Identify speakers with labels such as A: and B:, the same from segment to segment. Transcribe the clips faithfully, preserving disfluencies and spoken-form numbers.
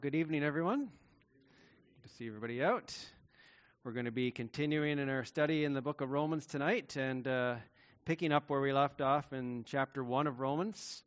A: Good evening, everyone. Good to see everybody out. We're going to be continuing in our study in the book of Romans tonight and uh, picking up where we left off in chapter one of Romans.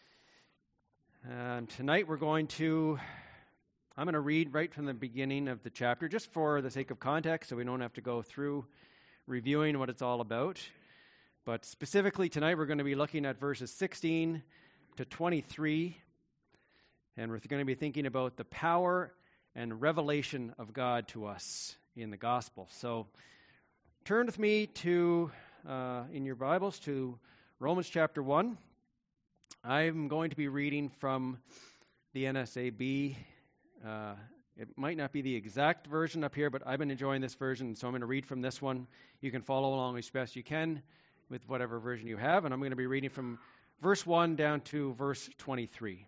A: And tonight we're going to, I'm going to read right from the beginning of the chapter, just for the sake of context, so we don't have to go through reviewing what it's all about. But specifically tonight we're going to be looking at verses sixteen to twenty-three. And we're going to be thinking about the power and revelation of God to us in the gospel. So turn with me to, uh, in your Bibles, to Romans chapter one. I'm going to be reading from the N S A B. Uh, it might not be the exact version up here, but I've been enjoying this version, so I'm going to read from this one. You can follow along as best you can with whatever version you have, and I'm going to be reading from verse one down to verse twenty-three.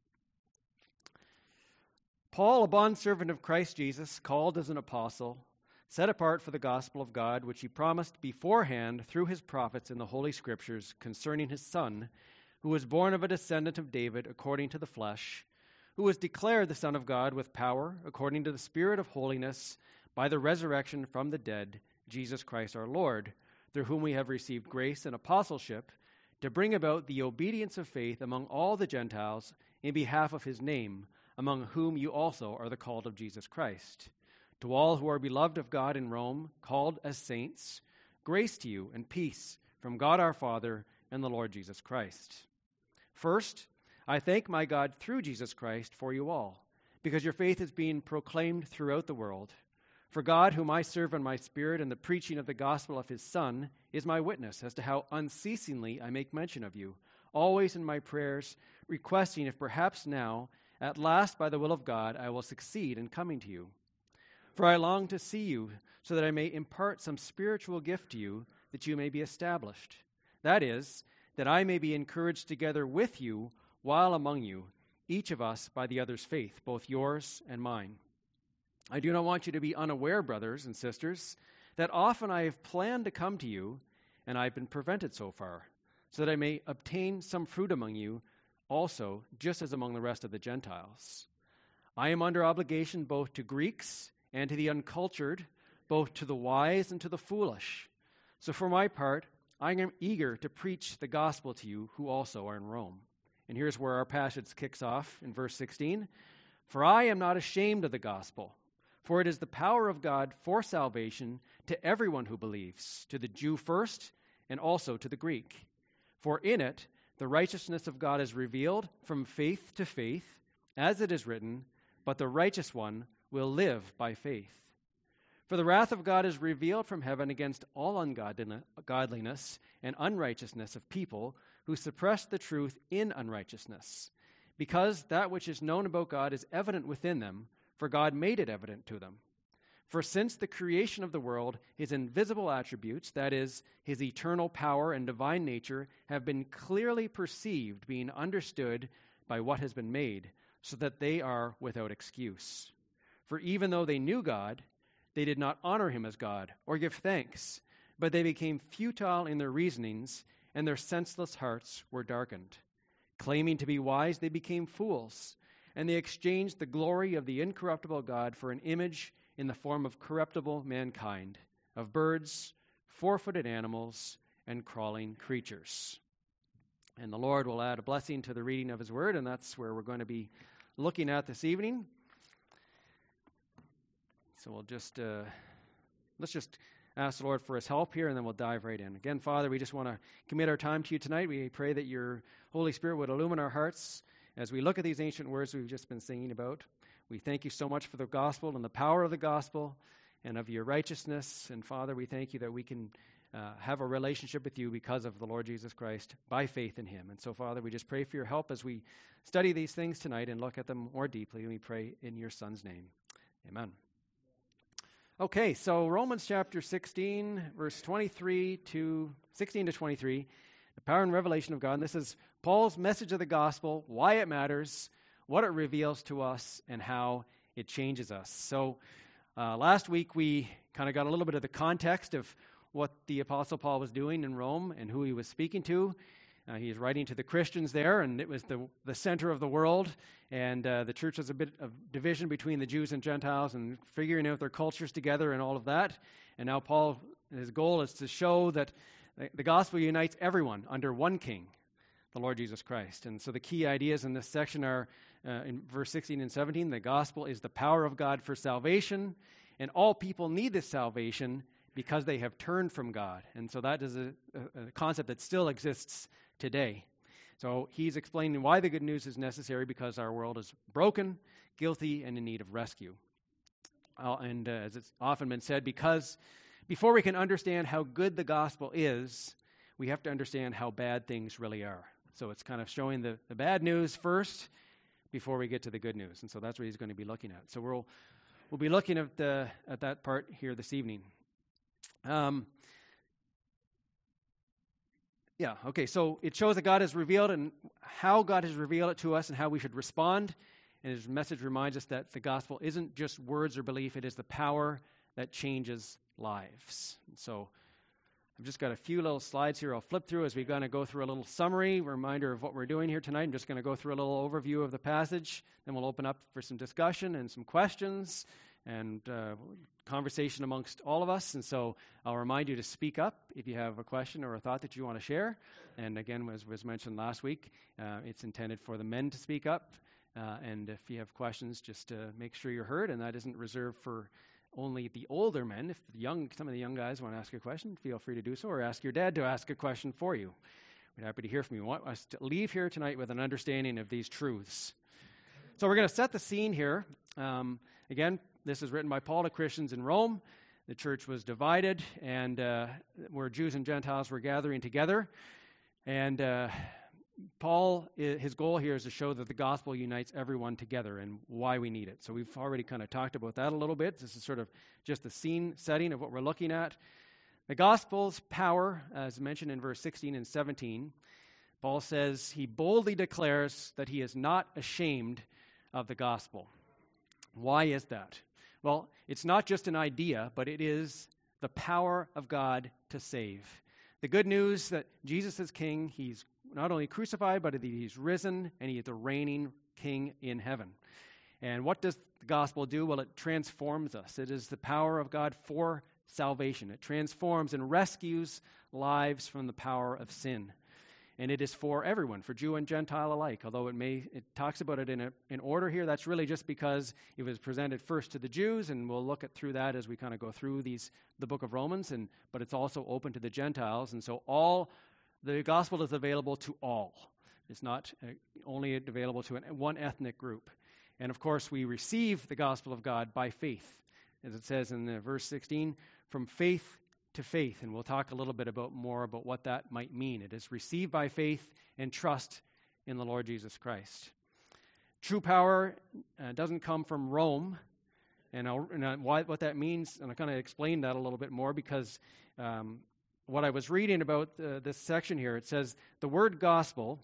A: Paul, a bondservant of Christ Jesus, called as an apostle, set apart for the gospel of God, which he promised beforehand through his prophets in the Holy Scriptures concerning his Son, who was born of a descendant of David according to the flesh, who was declared the Son of God with power according to the Spirit of holiness by the resurrection from the dead, Jesus Christ our Lord, through whom we have received grace and apostleship to bring about the obedience of faith among all the Gentiles in behalf of his name, among whom you also are the called of Jesus Christ. To all who are beloved of God in Rome, called as saints, grace to you and peace from God our Father and the Lord Jesus Christ. First, I thank my God through Jesus Christ for you all, because your faith is being proclaimed throughout the world. For God, whom I serve in my spirit in the preaching of the gospel of his Son, is my witness as to how unceasingly I make mention of you, always in my prayers, requesting if perhaps now, at last, by the will of God, I will succeed in coming to you. For I long to see you, so that I may impart some spiritual gift to you, that you may be established. That is, that I may be encouraged together with you while among you, each of us by the other's faith, both yours and mine. I do not want you to be unaware, brothers and sisters, that often I have planned to come to you, and I have been prevented so far, so that I may obtain some fruit among you, also, just as among the rest of the Gentiles. I am under obligation both to Greeks and to the uncultured, both to the wise and to the foolish. So for my part, I am eager to preach the gospel to you who also are in Rome. And here's where our passage kicks off in verse sixteen. For I am not ashamed of the gospel, for it is the power of God for salvation to everyone who believes, to the Jew first and also to the Greek. For in it, the righteousness of God is revealed from faith to faith, as it is written, but the righteous one will live by faith. For the wrath of God is revealed from heaven against all ungodliness and unrighteousness of people who suppress the truth in unrighteousness, because that which is known about God is evident within them, for God made it evident to them. For since the creation of the world, his invisible attributes, that is, his eternal power and divine nature, have been clearly perceived, being understood by what has been made, so that they are without excuse. For even though they knew God, they did not honor him as God or give thanks, but they became futile in their reasonings, and their senseless hearts were darkened. Claiming to be wise, they became fools, and they exchanged the glory of the incorruptible God for an image in the form of corruptible mankind, of birds, four-footed animals, and crawling creatures. And the Lord will add a blessing to the reading of his word, and that's where we're going to be looking at this evening. So we'll just, uh, let's just ask the Lord for his help here, and then we'll dive right in. Again, Father, we just want to commit our time to you tonight. We pray that your Holy Spirit would illumine our hearts as we look at these ancient words we've just been singing about. We thank you so much for the gospel and the power of the gospel and of your righteousness. And Father, we thank you that we can uh, have a relationship with you because of the Lord Jesus Christ by faith in him. And so, Father, we just pray for your help as we study these things tonight and look at them more deeply. And we pray in your Son's name. Amen. Okay, so Romans chapter sixteen, verse twenty-three to sixteen to twenty-three, the power and revelation of God. And this is Paul's message of the gospel, why it matters, what it reveals to us, and how it changes us. So uh, last week we kind of got a little bit of the context of what the Apostle Paul was doing in Rome and who he was speaking to. Uh, he is writing to the Christians there, and it was the the center of the world, and uh, the church was a bit of division between the Jews and Gentiles and figuring out their cultures together and all of that. And now Paul, his goal is to show that the, the gospel unites everyone under one king, the Lord Jesus Christ. And so the key ideas in this section are uh, in verse sixteen and seventeen, the gospel is the power of God for salvation, and all people need this salvation because they have turned from God. And so that is a, a, a concept that still exists today. So he's explaining why the good news is necessary, because our world is broken, guilty, and in need of rescue. Uh, and uh, as it's often been said, because before we can understand how good the gospel is, we have to understand how bad things really are. So it's kind of showing the, the bad news first before we get to the good news. And so that's what he's going to be looking at. So we'll we'll be looking at the at that part here this evening. Um, yeah, okay, so it shows that God has revealed and how God has revealed it to us and how we should respond. And his message reminds us that the gospel isn't just words or belief, it is the power that changes lives. And so I've just got a few little slides here I'll flip through as we're going to go through a little summary, reminder of what we're doing here tonight. I'm just going to go through a little overview of the passage, then we'll open up for some discussion and some questions and uh, conversation amongst all of us. And so I'll remind you to speak up if you have a question or a thought that you want to share. And again, as was mentioned last week, uh, it's intended for the men to speak up. Uh, and if you have questions, just uh, make sure you're heard. And that isn't reserved for only the older men. If the young, some of the young guys want to ask a question, feel free to do so, or ask your dad to ask a question for you. We're happy to hear from you. We want us to leave here tonight with an understanding of these truths. So we're going to set the scene here. Um, again, this is written by Paul to Christians in Rome. The church was divided, and uh, where Jews and Gentiles were gathering together. And uh, Paul, his goal here is to show that the gospel unites everyone together and why we need it. So we've already kind of talked about that a little bit. This is sort of just the scene setting of what we're looking at. The gospel's power, as mentioned in verse sixteen and seventeen, Paul says he boldly declares that he is not ashamed of the gospel. Why is that? Well, it's not just an idea, but it is the power of God to save. The good news that Jesus is king, he's not only crucified, but he's risen, and he is the reigning king in heaven. And what does the gospel do? Well, it transforms us. It is the power of God for salvation. It transforms and rescues lives from the power of sin. And it is for everyone, for Jew and Gentile alike. Although it may, it talks about it in a, in order here, that's really just because it was presented first to the Jews, and we'll look at through that as we kind of go through these the book of Romans. And but it's also open to the Gentiles, and so all the gospel is available to all. It's not uh, only available to an, one ethnic group. And of course, we receive the gospel of God by faith, as it says in the verse sixteen, from faith to faith, and we'll talk a little bit about more about what that might mean. It is received by faith and trust in the Lord Jesus Christ. True power uh, doesn't come from Rome, and, I'll, and I, why, what that means, and I'll kind of explain that a little bit more, because um, what I was reading about uh, this section here, it says the word gospel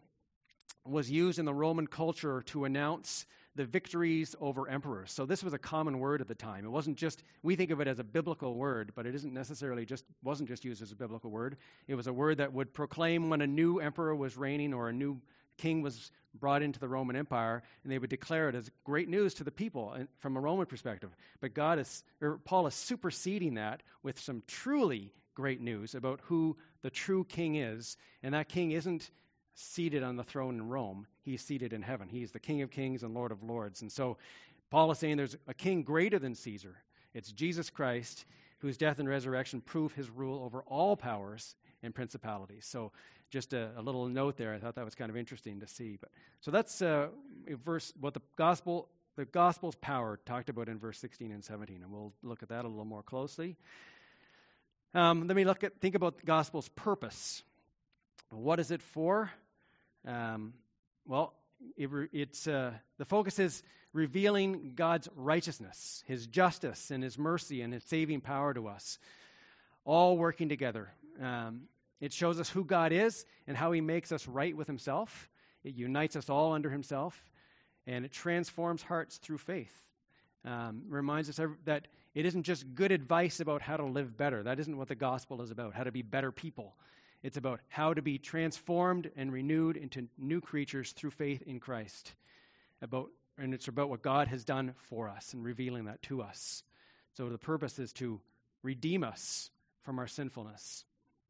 A: was used in the Roman culture to announce the victories over emperors. So this was a common word at the time. It wasn't just, we think of it as a biblical word, but it isn't necessarily just, wasn't just used as a biblical word. It was a word that would proclaim when a new emperor was reigning or a new king was brought into the Roman Empire, and they would declare it as great news to the people from a Roman perspective. But God is, or Paul is superseding that with some truly great news about who the true king is, and that king isn't seated on the throne in Rome. He's seated in heaven. He's the King of Kings and Lord of Lords. And so Paul is saying there's a king greater than Caesar. It's Jesus Christ, whose death and resurrection prove his rule over all powers and principalities. So just a, a little note there. I thought that was kind of interesting to see. But so that's uh, verse what the gospel, the gospel's power talked about in verse sixteen and seventeen, and we'll look at that a little more closely. Um, let me look at think about the gospel's purpose. What is it for? Um, well, it re- it's uh, the focus is revealing God's righteousness, his justice, and his mercy, and his saving power to us, all working together. Um, it shows us who God is and how he makes us right with himself. It unites us all under himself, and it transforms hearts through faith. Um, reminds us that it isn't just good advice about how to live better. That isn't what the gospel is about, how to be better people. It's about how to be transformed and renewed into new creatures through faith in Christ. About, and it's about what God has done for us and revealing that to us. So the purpose is to redeem us from our sinfulness.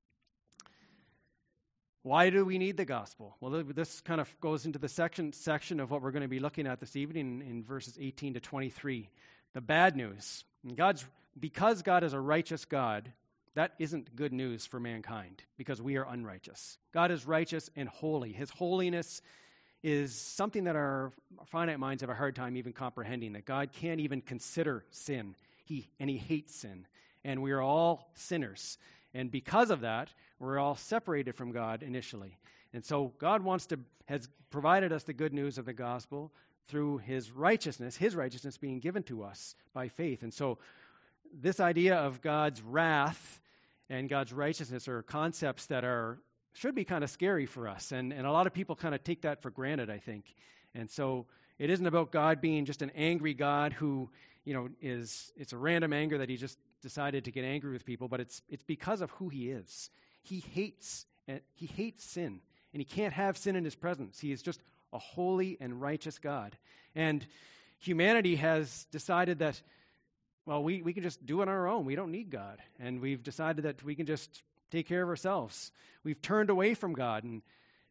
A: Why do we need the gospel? Well, this kind of goes into the section section of what we're going to be looking at this evening in, in verses eighteen to twenty-three. The bad news. God's because God is a righteous God, that isn't good news for mankind because we are unrighteous. God is righteous and holy. His holiness is something that our finite minds have a hard time even comprehending, that God can't even consider sin. He and he hates sin. And we are all sinners. And because of that, we're all separated from God initially. And so God wants to, has provided us the good news of the gospel through his righteousness, his righteousness being given to us by faith. And so this idea of God's wrath and God's righteousness are concepts that are should be kind of scary for us. And, and a lot of people kind of take that for granted, I think. And so it isn't about God being just an angry God who, you know, is, it's a random anger that he just decided to get angry with people, but it's it's because of who he is. He hates he hates sin, and he can't have sin in his presence. He is just a holy and righteous God. And humanity has decided that, well, we, we can just do it on our own. We don't need God. And we've decided that we can just take care of ourselves. We've turned away from God, and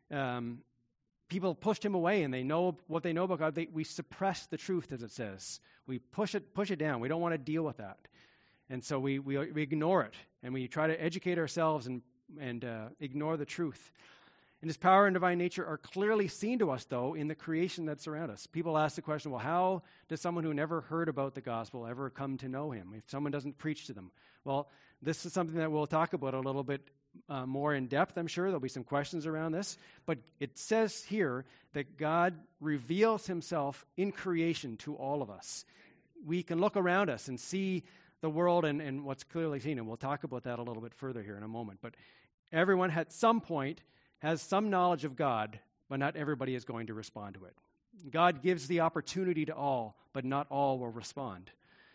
A: um, people pushed him away, and they know what they know about God. They, we suppress the truth, as it says. We push it push it down. We don't want to deal with that. And so we, we we ignore it, and we try to educate ourselves and, and uh, ignore the truth. And his power and divine nature are clearly seen to us, though, in the creation that's around us. People ask the question, well, how does someone who never heard about the gospel ever come to know him if someone doesn't preach to them? Well, this is something that we'll talk about a little bit uh, more in depth, I'm sure. There'll be some questions around this. But it says here that God reveals himself in creation to all of us. We can look around us and see the world and, and what's clearly seen, and we'll talk about that a little bit further here in a moment. But everyone at some point has some knowledge of God, but not everybody is going to respond to it. God gives the opportunity to all, but not all will respond.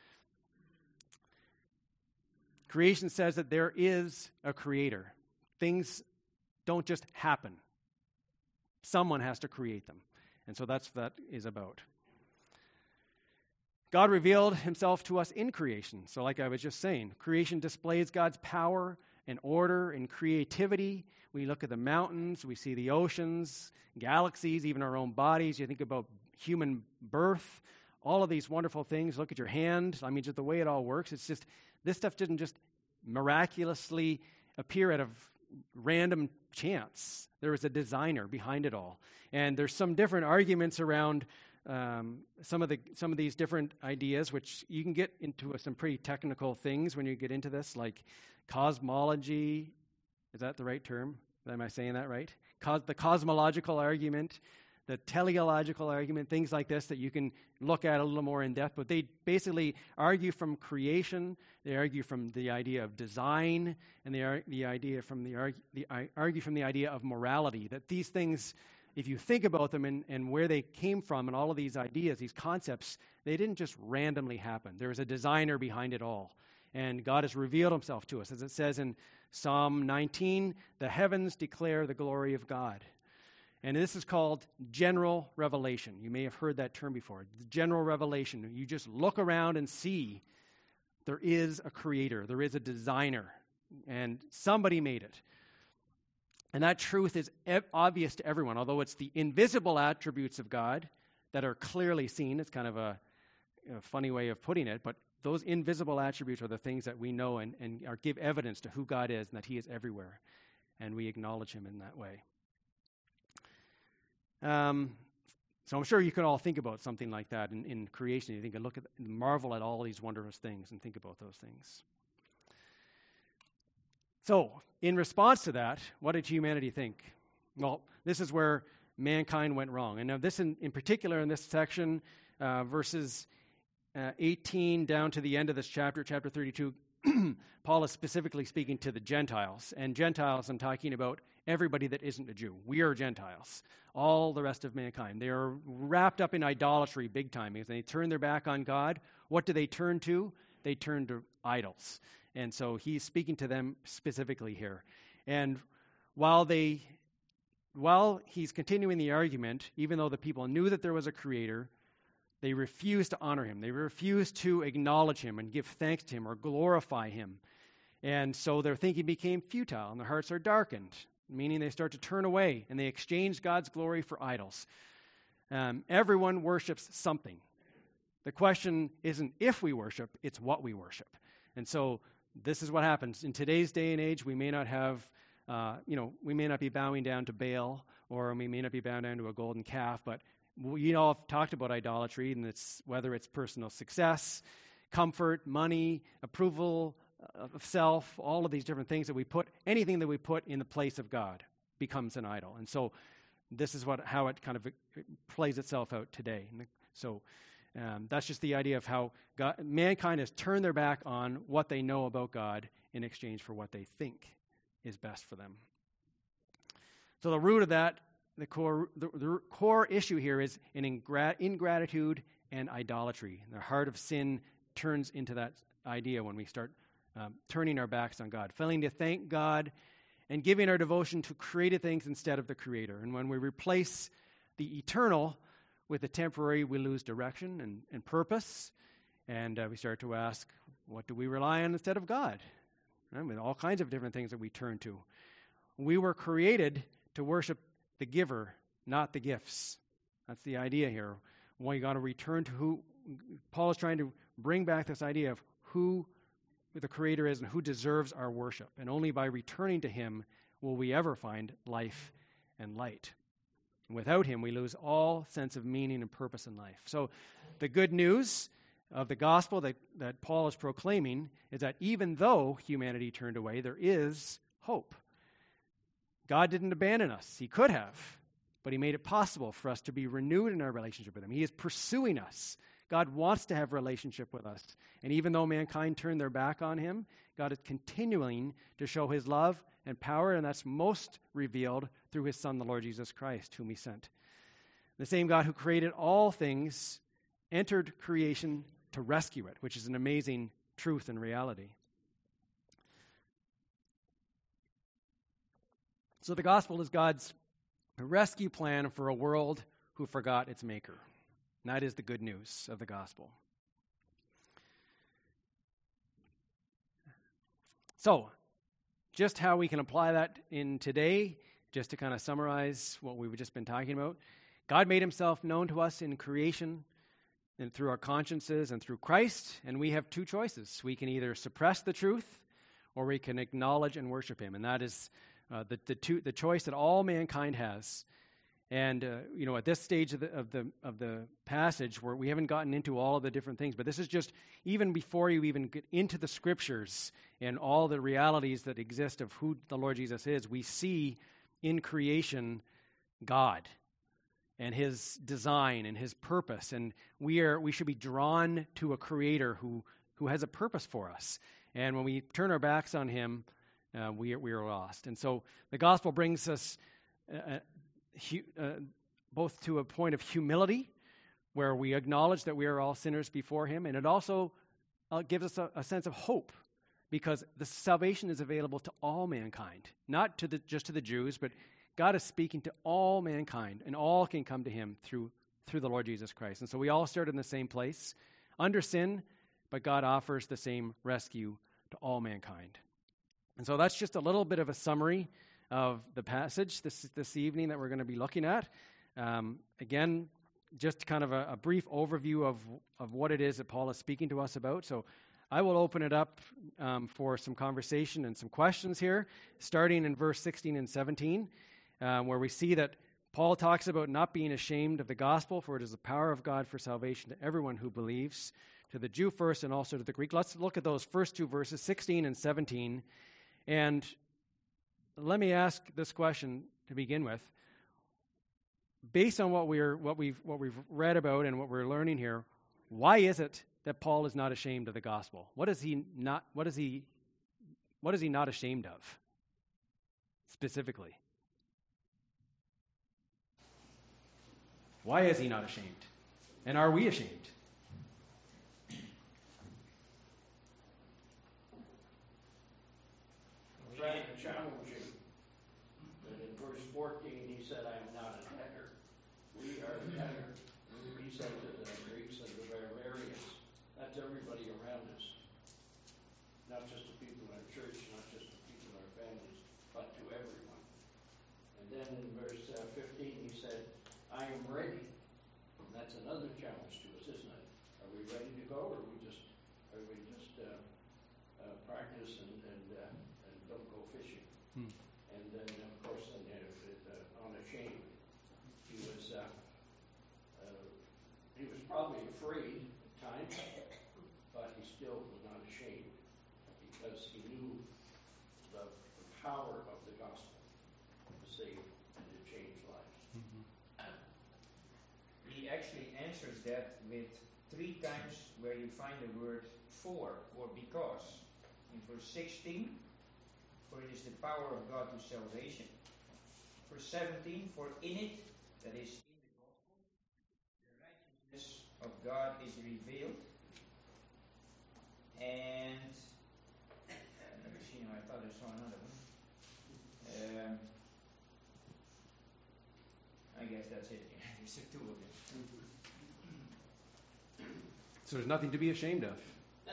A: Creation says that there is a creator. Things don't just happen. Someone has to create them. And so that's what that is about. God revealed himself to us in creation. So like I was just saying, creation displays God's power and order and creativity. We look at the mountains, we see the oceans, galaxies, even our own bodies. You think about human birth, all of these wonderful things. Look at your hand. I mean, just the way it all works. It's just, this stuff didn't just miraculously appear out of random chance. There was a designer behind it all. And there's some different arguments around Um, some of the some of these different ideas, which you can get into some pretty technical things when you get into this, like cosmology. Is that the right term? Am I saying that right? Cos- the cosmological argument, the teleological argument, things like this that you can look at a little more in depth. But they basically argue from creation. They argue from the idea of design, and they are the idea from the, argue, the argue from the idea of morality. That these things, if you think about them and, and where they came from and all of these ideas, these concepts, they didn't just randomly happen. There was a designer behind it all. And God has revealed himself to us. As it says in Psalm nineteen, the heavens declare the glory of God. And this is called general revelation. You may have heard that term before. General revelation. You just look around and see there is a creator. There is a designer. And somebody made it. And that truth is e- obvious to everyone, although it's the invisible attributes of God that are clearly seen. It's kind of a, a funny way of putting it, but those invisible attributes are the things that we know and, and are, give evidence to who God is and that he is everywhere, and we acknowledge him in that way. Um, so I'm sure you can all think about something like that in, in creation. You think and look at, marvel at all these wondrous things and think about those things. So, in response to that, what did humanity think? Well, this is where mankind went wrong. And now this in, in particular in this section, uh, verses uh, eighteen down to the end of this chapter, chapter thirty-two, Paul is specifically speaking to the Gentiles. And Gentiles, I'm talking about everybody that isn't a Jew. We are Gentiles, all the rest of mankind. They are wrapped up in idolatry big time because they turn their back on God. What do they turn to? They turn to idols. And so he's speaking to them specifically here. And while they, while he's continuing the argument, even though the people knew that there was a creator, they refused to honor him. They refused to acknowledge him and give thanks to him or glorify him. And so their thinking became futile and their hearts are darkened, meaning they start to turn away and they exchange God's glory for idols. Um, everyone worships something. The question isn't if we worship, it's what we worship. And so this is what happens. In today's day and age, we may not have, uh, you know, we may not be bowing down to Baal, or we may not be bowing down to a golden calf, but we all have talked about idolatry, and it's whether it's personal success, comfort, money, approval of self, all of these different things that we put, anything that we put in the place of God becomes an idol. And so this is what how it kind of it plays itself out today. So um, that's just the idea of how God, mankind has turned their back on what they know about God in exchange for what they think is best for them. So the root of that, the core, the, the core issue here is an ingrat- ingratitude and idolatry. The heart of sin turns into that idea when we start um, turning our backs on God, failing to thank God and giving our devotion to created things instead of the Creator. And when we replace the eternal with the temporary, we lose direction and, and purpose, and uh, we start to ask, what do we rely on instead of God? I mean, all kinds of different things that we turn to. We were created to worship the giver, not the gifts. That's the idea here. Well, you got to return to who Paul is trying to bring back, this idea of who the Creator is and who deserves our worship. And only by returning to him will we ever find life and light. And without him, we lose all sense of meaning and purpose in life. So the good news of the gospel that, that Paul is proclaiming is that even though humanity turned away, there is hope. God didn't abandon us. He could have, but he made it possible for us to be renewed in our relationship with him. He is pursuing us. God wants to have a relationship with us. And even though mankind turned their back on him, God is continuing to show his love and power, and that's most revealed through his Son, the Lord Jesus Christ, whom he sent. The same God who created all things entered creation to rescue it, which is an amazing truth and reality. So the gospel is God's rescue plan for a world who forgot its maker. And that is the good news of the gospel. So, just how we can apply that in today, just to kind of summarize what we've just been talking about. God made himself known to us in creation and through our consciences and through Christ, and we have two choices. We can either suppress the truth or we can acknowledge and worship him, and that is uh, the the, two, the choice that all mankind has. And uh, you know, at this stage of the of the of the passage, where we haven't gotten into all of the different things, but this is just even before you even get into the scriptures and all the realities that exist of who the Lord Jesus is, we see in creation God and his design and his purpose, and we are we should be drawn to a creator who who has a purpose for us. And when we turn our backs on him, uh, we are, we are lost. And so the gospel brings us Uh, Hu- uh, both to a point of humility, where we acknowledge that we are all sinners before him, and it also uh, gives us a, a sense of hope, because the salvation is available to all mankind, not to the just to the Jews, but God is speaking to all mankind, and all can come to him through through the Lord Jesus Christ. And so we all start in the same place, under sin, but God offers the same rescue to all mankind. And so that's just a little bit of a summary of the passage this this evening that we're going to be looking at. Um, again, just kind of a, a brief overview of, of what it is that Paul is speaking to us about. So I will open it up um, for some conversation and some questions here, starting in verse sixteen and seventeen, um, where we see that Paul talks about not being ashamed of the gospel, for it is the power of God for salvation to everyone who believes, to the Jew first and also to the Greek. Let's look at those first two verses, sixteen and seventeen, and let me ask this question to begin with. Based on what we're what we've what we've read about and what we're learning here, why is it that Paul is not ashamed of the gospel? What is he not what is he what is he not ashamed of specifically? Why is he not ashamed? And are we ashamed?
B: around us. Not just to people in our church, not just to people in our families, but to everyone. And then in verse uh, fifteen, he said, I am ready. And that's another challenge to us, isn't it? Are we ready to go, or are we just, are we just uh, uh, practice and and, uh, and don't go fishing?
A: Hmm.
B: And then, of course, then uh, uh, unashamed. He was uh, uh, he was probably afraid at times, but he still was not ashamed because he knew the, the power of the gospel to save and to change lives.
A: Mm-hmm.
C: He actually answers that with three times where you find the word for or because. In verse sixteen, for it is the power of God to salvation. Verse seventeen, for in it, that is in the gospel, the righteousness of God is revealed. And let me see now, I thought I saw another one. Um, I guess that's it. There's two of them.
A: So there's nothing to be ashamed of.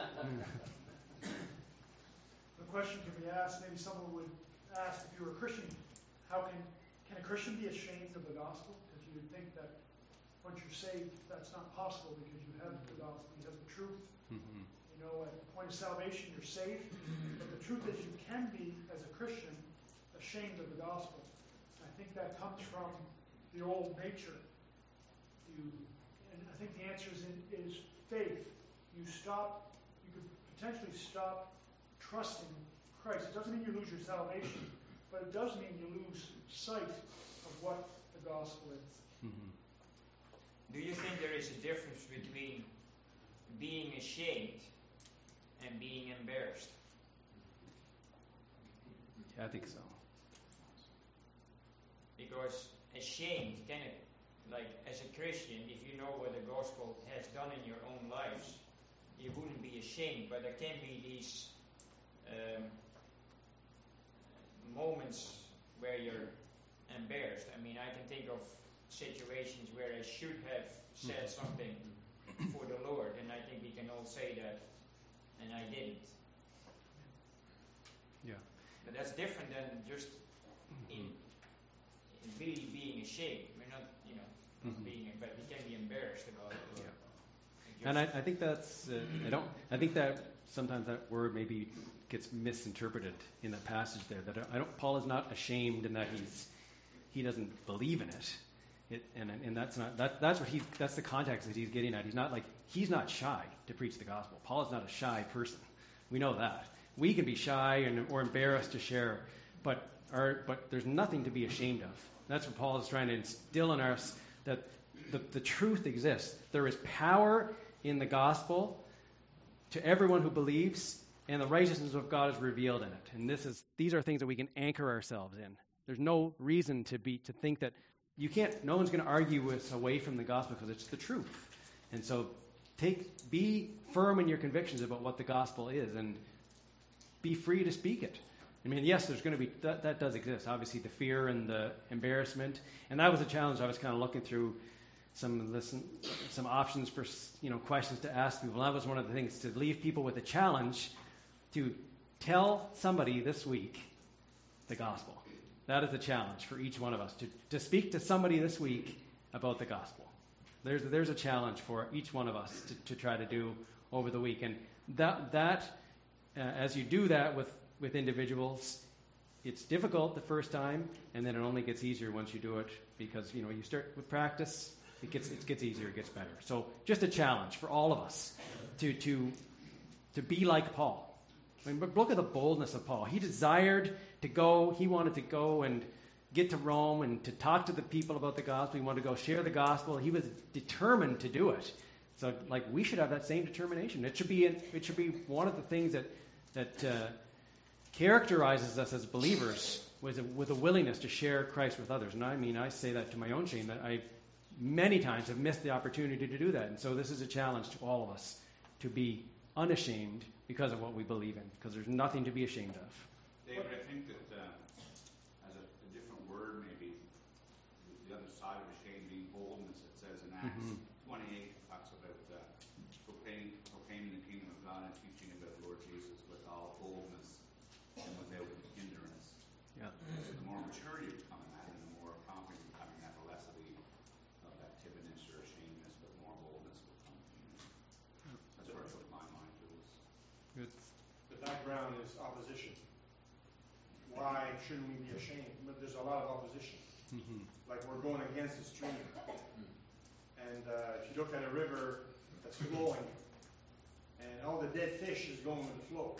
D: The question can be asked, maybe someone would ask, if you were a Christian, how can can a Christian be ashamed of the gospel? Because you would think that once you're saved, that's not possible because you have the gospel, you have the truth.
A: Mm-hmm.
D: You know, at the point of salvation, you're saved. But the truth is you can be, as a Christian, ashamed of the gospel. And I think that comes from the old nature. You, and I think the answer is, in, is faith. You stop, you could potentially stop trusting Christ. It doesn't mean you lose your salvation, but it does mean you lose sight of what the gospel is.
A: Mm-hmm.
C: Do you think there is a difference between being ashamed and being embarrassed?
A: Yeah, I think so.
C: Because ashamed, can it, like as a Christian, if you know what the gospel has done in your own lives, you wouldn't be ashamed, but there can be these um, moments where you're embarrassed. I mean, I can think of situations where I should have said something for the Lord, and I think we can all say that, and I didn't.
A: Yeah.
C: But that's different than just in, in really being ashamed. We're not, you know, not
A: Mm-hmm.
C: being, but we can be embarrassed about it. Or
A: And I, I think that's, uh, I don't, I think that sometimes that word maybe gets misinterpreted in that passage there. That I don't, Paul is not ashamed in that he's, he doesn't believe in it. It and and that's not, that, that's what he's, that's the context that he's getting at. He's not like, he's not shy to preach the gospel. Paul is not a shy person. We know that. We can be shy and, or embarrassed to share, but our, but there's nothing to be ashamed of. That's what Paul is trying to instill in us, that the, the truth exists. There is power in the gospel to everyone who believes, and the righteousness of God is revealed in it. And this is these are things that we can anchor ourselves in. There's no reason to be to think that you can't. No one's going to argue us away from the gospel because it's the truth. And so, take be firm in your convictions about what the gospel is, and be free to speak it. I mean, yes, there's going to be that, that does exist. Obviously, the fear and the embarrassment, and that was a challenge. I was kind of looking through some listen, some options for, you know, questions to ask people. That was one of the things, to leave people with a challenge to tell somebody this week the gospel. That is a challenge for each one of us, to, to speak to somebody this week about the gospel. There's there's a challenge for each one of us to, to try to do over the week. And that that uh, as you do that with, with individuals, it's difficult the first time, and then it only gets easier once you do it, because, you know, you start with practice. It gets it gets easier, it gets better. So just a challenge for all of us to to to be like Paul. I mean, but look at the boldness of Paul. He desired to go, he wanted to go and get to Rome and to talk to the people about the gospel. He wanted to go share the gospel. He was determined to do it. So, like, we should have that same determination. It should be it should be one of the things that that uh, characterizes us as believers, with a, with a willingness to share Christ with others. And I mean, I say that to my own shame, that I many times have missed the opportunity to do that. And so this is a challenge to all of us, to be unashamed because of what we believe in, because there's nothing to be ashamed of.
E: David, I think that uh, as a, a different word, maybe the other side of ashamed being boldness, it says in Acts mm-hmm. twenty-eight, it talks about uh, proclaiming, proclaiming the kingdom of God. And if you maturity would come in that, and the more confident you become in that, the less of the of that timidness or ashamedness, but more boldness will come to you. That's where I took my mind to. Was
A: Good.
F: The background is opposition. Why shouldn't we be ashamed? But there's a lot of opposition.
A: Mm-hmm.
F: Like we're going against the stream. And uh, if you look at a river that's flowing, and all the dead fish is going with the flow.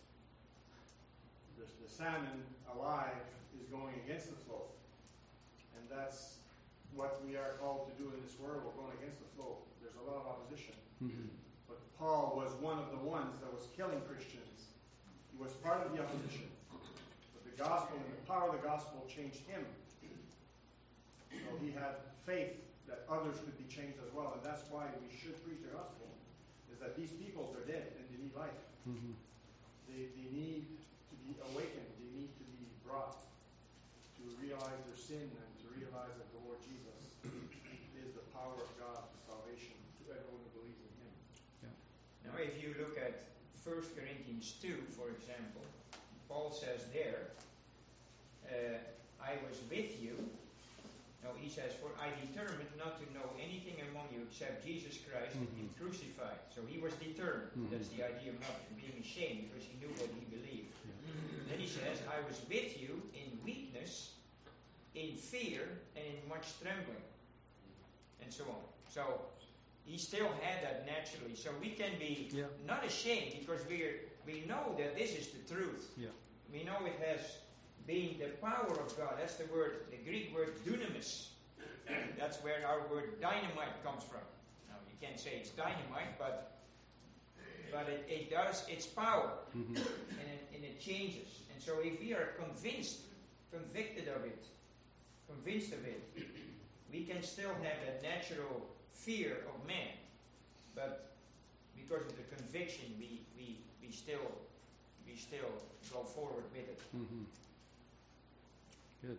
F: The, the salmon alive is going against the flow. And that's what we are called to do in this world. We're going against the flow. There's a lot of opposition.
A: Mm-hmm.
F: But Paul was one of the ones that was killing Christians. He was part of the opposition. But the gospel and the power of the gospel changed him. So he had faith that others could be changed as well. And that's why we should preach the gospel. Is that these people are dead and they need life.
A: Mm-hmm.
F: They, they need to be awakened. They need to be brought to realize their sin and to realize that the Lord Jesus is the power of God for salvation to everyone who believes in him.
C: Now, if you look at First Corinthians two, for example, Paul says there, uh, I was with you. No, he says, for I determined not to know anything among you except Jesus Christ and
A: Mm-hmm.
C: Him crucified. So he was determined.
A: Mm-hmm.
C: That's the idea of not being ashamed, because he knew what he believed.
A: Yeah.
C: Then he says, I was with you in weakness, in fear, and in much trembling. And so on. So he still had that naturally. So we can be
A: Yeah.
C: not ashamed because we we know that this is the truth.
A: Yeah.
C: We know it has been the power of God. That's the word, the Greek word dunamis. That's where our word dynamite comes from. Now you can't say it's dynamite, but but it, it does its power,
A: Mm-hmm.
C: and it, and it changes. And so if we are convinced, convicted of it, convinced of it, we can still have that natural fear of man, but because of the conviction, we we we still we still go forward with it.
A: Mm-hmm. Good.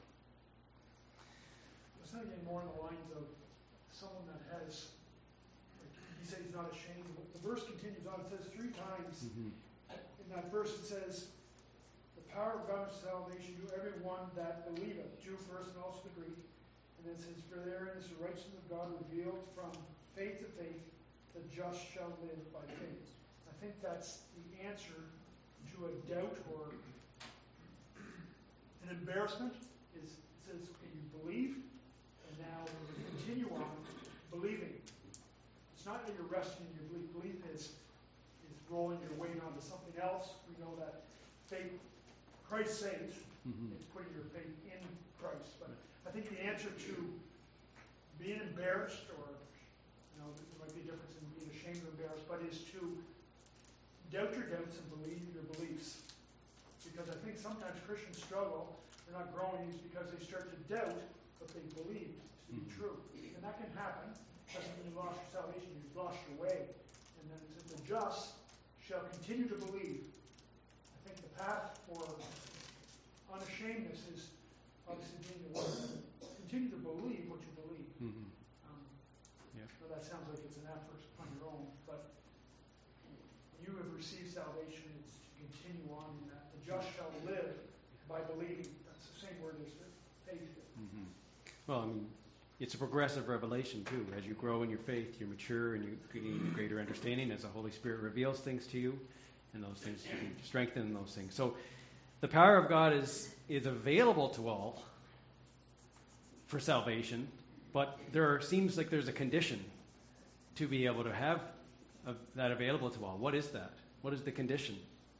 D: I was thinking more on the lines of someone that has, like he said he's not ashamed. The verse continues on. It says three times
A: Mm-hmm.
D: in that verse, it says, the power of God's salvation to everyone that believeth, Jew first and also the Greek. And then it says, for therein is the righteousness of God revealed from faith to faith, the just shall live by faith. I think that's the answer to a doubt or an embarrassment. Is it says, okay, you believe, and now continue on believing. It's not that you're resting in your belief. Belief is is rolling your weight onto something else. We know that faith, Christ saves.
A: Mm-hmm.
D: It's putting your faith in Christ. But I think the answer to being embarrassed, or you know, there might be a difference in being ashamed or embarrassed, but is to doubt your doubts and believe your beliefs. Because I think sometimes Christians struggle, they're not growing, is because they start to doubt what they believe to be
A: Mhm.
D: true. And that can happen. Doesn't mean you lost your salvation, you've lost your way. And then it says, the just shall continue to believe. I think the path for unashamedness is obviously being the one. Continue to believe what you believe.
A: Mm-hmm.
D: Um,
A: Yeah.
D: so that sounds like it's an effort on your own, but you have received salvation. It's to continue on in that. The just shall live by believing. That's the same word as faith.
A: Mm-hmm. Well, I mean, it's a progressive revelation too. As you grow in your faith, you mature and you gain greater understanding as the Holy Spirit reveals things to you, and those things you strengthen those things. So, the power of God is is available to all for salvation, but there seems like there's a condition to be able to have uh, that available to all. What is that? What is the condition?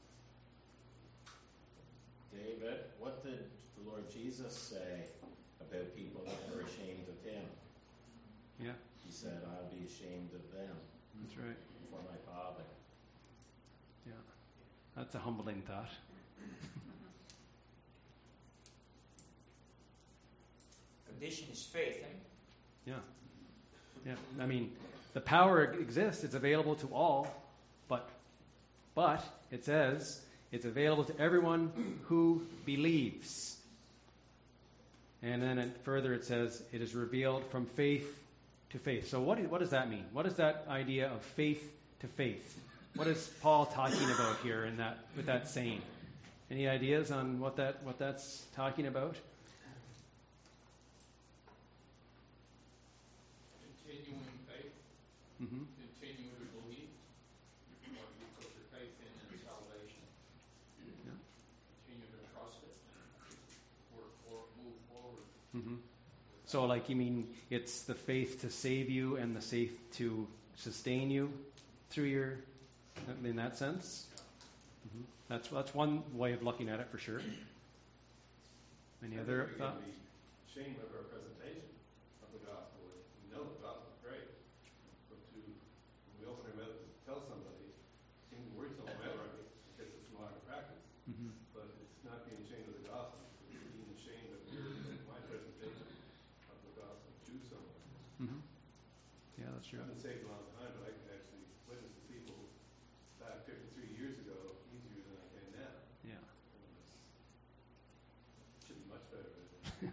G: David, what did the Lord Jesus say about people that were ashamed of him?
A: Yeah,
G: He said, I'll be ashamed of them
A: that's right.
G: before my Father.
A: Yeah, that's a humbling thought.
C: Condition is faith, eh?
A: Yeah. Yeah. I mean, the power exists, it's available to all, but but it says it's available to everyone who believes. And then it, further it says it is revealed from faith to faith. So what, what does that mean? What is that idea of faith to faith? What is Paul talking about here in that with that saying? Any ideas on what that what that's talking about?
H: Continuing faith,
A: Mm-hmm.
H: continue to believe, what you put your faith in and salvation.
A: Yeah.
H: Continue to trust it and work for, move forward.
A: Mm-hmm. So, like, you mean it's the faith to save you and the faith to sustain you through your, in that sense? Mm-hmm. That's that's one way of looking at it for sure. Any
F: I
A: other
F: think we
A: thought?
F: can be ashamed of our presentation of the gospel. We know the gospel is great, but to, when we open our mouth to tell somebody, it seems the words don't matter, right? Because it's not a practice.
A: Mm-hmm.
F: But it's not being ashamed of the gospel. It's being ashamed of your, my presentation of the gospel to someone.
A: Mm-hmm. Yeah, that's true.
F: I've been saved a long time, but I can actually witness to people back fifty-three years ago easier than I can now.
A: Yeah.
F: And it's, it should be much better. Than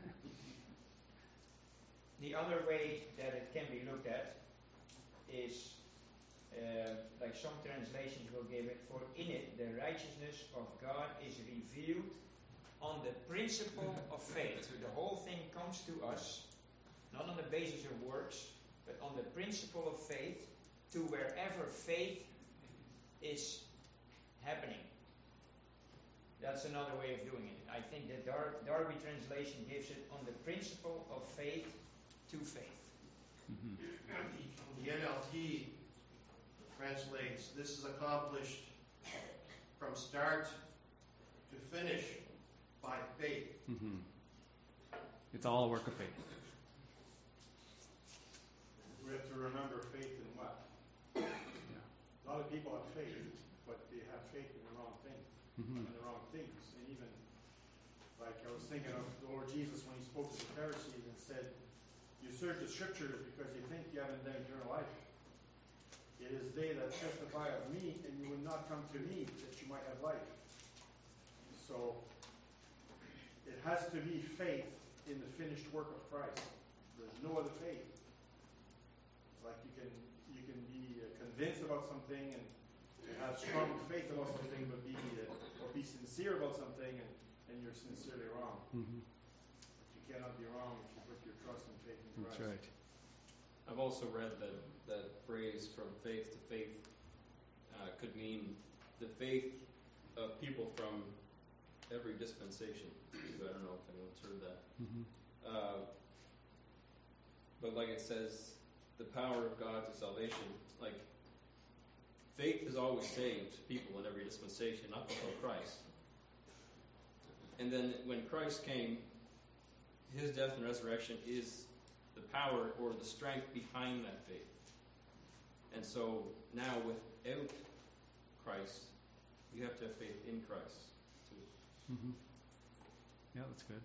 C: The other way that it can be looked at is, uh, like some translations will give it, for in it the righteousness of God is revealed on the principle of faith. So the whole thing comes to us, not on the basis of works, but on the principle of faith, to wherever faith is happening. That's another way of doing it. I think the Dar- Darby translation gives it on the principle of faith to faith.
A: Mm-hmm.
I: The N L T translates, this is accomplished from start to finish by faith.
A: Mm-hmm. It's all a work of faith.
F: We have to remember faith in what?
A: Yeah.
F: A lot of people have faith, but they have faith in the wrong thing,
A: Mm-hmm.
F: in the wrong things. And even, like I was thinking of the Lord Jesus when he spoke to the Pharisees and said, you search the scriptures because you think you have an eternal life. It is they that testify of me, and you will not come to me that you might have life. So, it has to be faith in the finished work of Christ. There's no other faith. Like you can you can be uh, convinced about something and have strong faith about something, but be uh, or be sincere about something, and, and you're sincerely wrong.
A: Mm-hmm.
F: You cannot be wrong if you put your trust and faith in Christ.
A: That's right.
J: I've also read that that phrase from faith to faith uh, could mean the faith of people from every dispensation. I don't know if anyone's heard that.
A: Mm-hmm.
J: Uh, but like it says, the power of God to salvation. Like, faith has always saved people in every dispensation, up until Christ. And then when Christ came, his death and resurrection is the power or the strength behind that faith. And so now without Christ, you have to have faith in Christ too.
A: Mm-hmm. Yeah, that's good.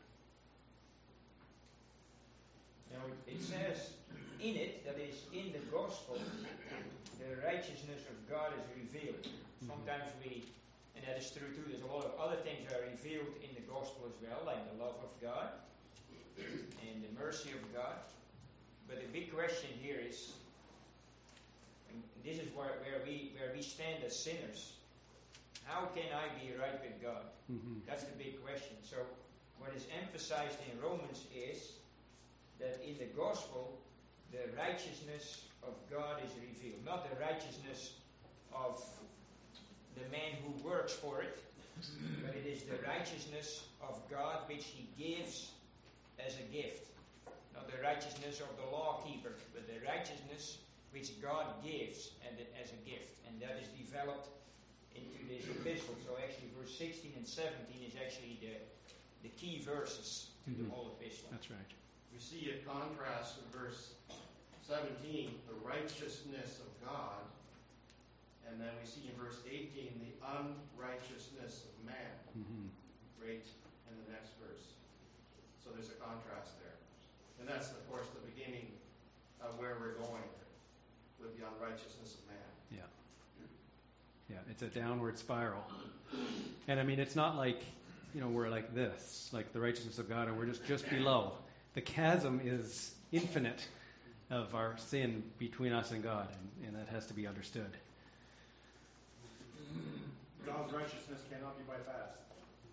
C: Now it says in it, that is in the gospel, the righteousness of God is revealed.
A: Mm-hmm.
C: Sometimes we, and that is true too, there's a lot of other things that are revealed in the gospel as well, like the love of God and the mercy of God. But the big question here is, and this is where, where we where we stand as sinners. How can I be right with God?
A: Mm-hmm.
C: That's the big question. So what is emphasized in Romans is that in the gospel, the righteousness of God is revealed. Not the righteousness of the man who works for it, but it is the righteousness of God which he gives as a gift. Not the righteousness of the lawkeeper, but the righteousness which God gives and as a gift. And that is developed into this epistle. So actually verse sixteen and seventeen is actually the, the key verses to
A: Mm-hmm.
C: the whole epistle.
A: That's right.
I: We see a contrast in verse seventeen, the righteousness of God, and then we see in verse eighteen, the unrighteousness of man,
A: Mm-hmm.
I: right in the next verse. So there's a contrast there. And that's, of course, the beginning of where we're going with the unrighteousness of man.
A: Yeah. Yeah, it's a downward spiral. And I mean, it's not like, you know, we're like this, like the righteousness of God, and we're just, just below. The chasm is infinite of our sin between us and God, and, and that has to be understood.
F: God's righteousness cannot be bypassed.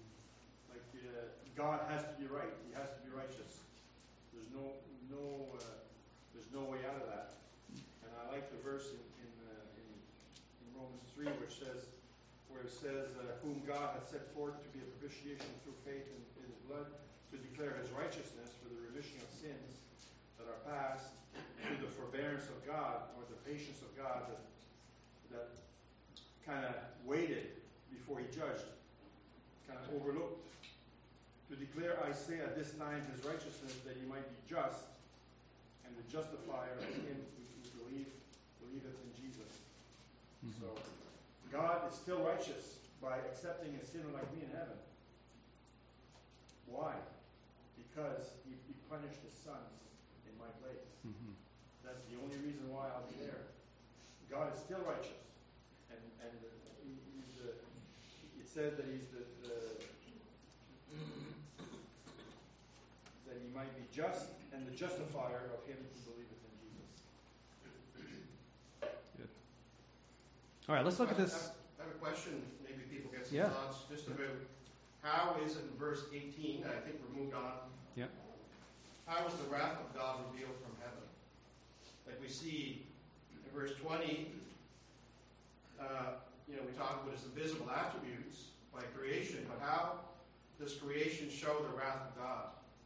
F: uh, God has to be right. He has to be righteous. There's no no uh, there's no way out of that. And I like the verse in in, uh, in, in Romans three, which says, where it says, uh, "Whom God hath set forth to be a propitiation through faith in, in His blood, to declare His righteousness for the remission of sins that are past, through the forbearance of God," or the patience of God that that kind of waited before He judged, kind of overlooked. To declare, I say, at this time His righteousness, that He might be just, and the justifier of him who, who believe, believeth in Jesus. Mm-hmm. So, God is still righteous by accepting a sinner like me in heaven. Why? Because He, he punished His sons in my place. Mm-hmm. That's the only reason why I'll be there. God is still righteous, and and uh, he, he's the, it says that He's the, the that He might be just and the justifier of him who believeth in Jesus.
A: Good. All right, let's look at this.
I: I have a question. Maybe people get some
A: Yeah.
I: thoughts just about how is it in verse eighteen? I think we're moved on.
A: Yeah.
I: How is the wrath of God revealed from heaven? Like we see in verse twenty, uh, you know, we talk about His invisible attributes by creation, but how does creation show the wrath of God?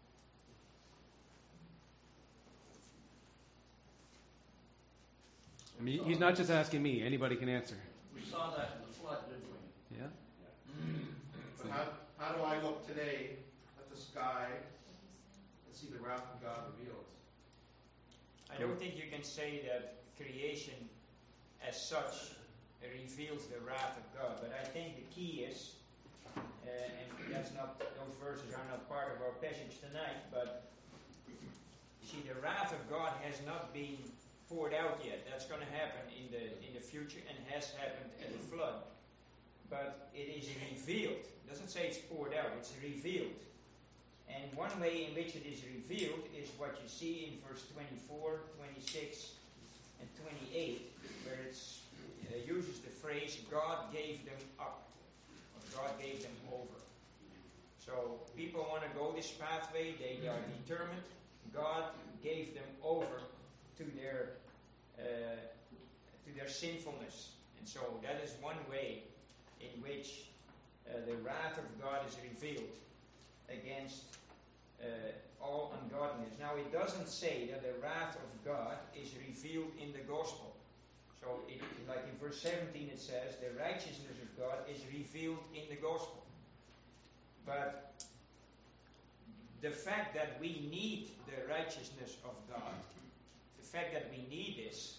A: I mean, he's not just asking me. Anybody can answer.
B: We saw that in the flood, didn't we?
A: Yeah.
I: But how, how do I look today at the sky and see the wrath of God revealed?
C: I don't think you can say that creation as such reveals the wrath of God, but I think the key is, uh, and that's not, those verses are not part of our passage tonight, but see, the wrath of God has not been poured out yet. That's going to happen in the in the future and has happened at the flood. But it is revealed. It doesn't say it's poured out, it's revealed. And one way in which it is revealed is what you see in verse twenty-four, twenty-six, and twenty-eight, where it uh, uses the phrase, God gave them up, or God gave them over. So people want to go this pathway, they are determined. God gave them over to their uh, to their sinfulness. And so that is one way in which uh, the wrath of God is revealed against uh, all ungodliness. Now, it doesn't say that the wrath of God is revealed in the gospel. So, it, like in verse seventeen it says, the righteousness of God is revealed in the gospel. But the fact that we need the righteousness of God, the fact that we need this,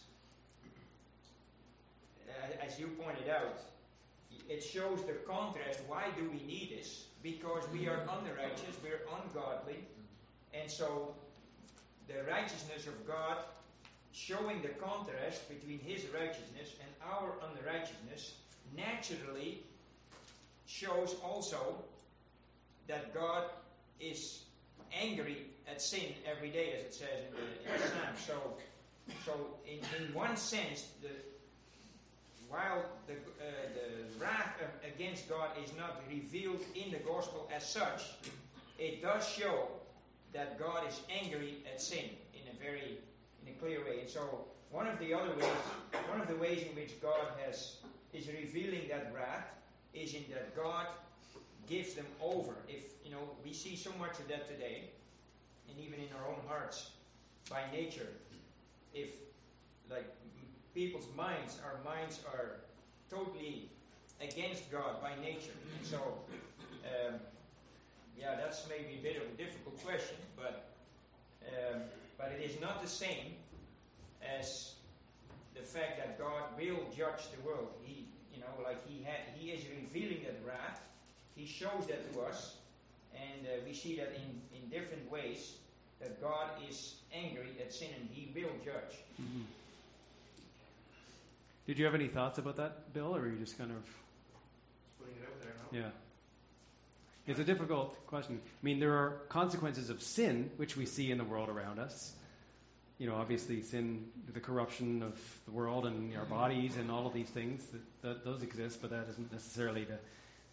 C: uh, as you pointed out, it shows the contrast. Why do we need this? Because we are unrighteous, we are ungodly, and so the righteousness of God, showing the contrast between His righteousness and our unrighteousness, naturally shows also that God is angry at sin every day, as it says in the, in the Psalms. So, so in, in one sense, the while the, uh, the wrath against God is not revealed in the gospel as such, it does show that God is angry at sin in a very, in a clear way. And so, one of the other ways, one of the ways in which God has is revealing that wrath is in that God gives them over. If you know, we see so much of that today, and even in our own hearts, by nature. If like people's minds, our minds are totally against God by nature. And so, um, yeah, that's maybe a bit of a difficult question, but um, but it is not the same as the fact that God will judge the world. He, you know, like He had, He is revealing that wrath. He shows that to us, and uh, we see that in in different ways that God is angry at sin and He will judge.
A: Mm-hmm. Did you have any thoughts about that, Bill, or are you just kind of...
I: Putting it out there, no?
A: Yeah. It's a difficult question. I mean, there are consequences of sin, which we see in the world around us. You know, obviously sin, the corruption of the world and our bodies and all of these things, that, that those exist, but that isn't necessarily the,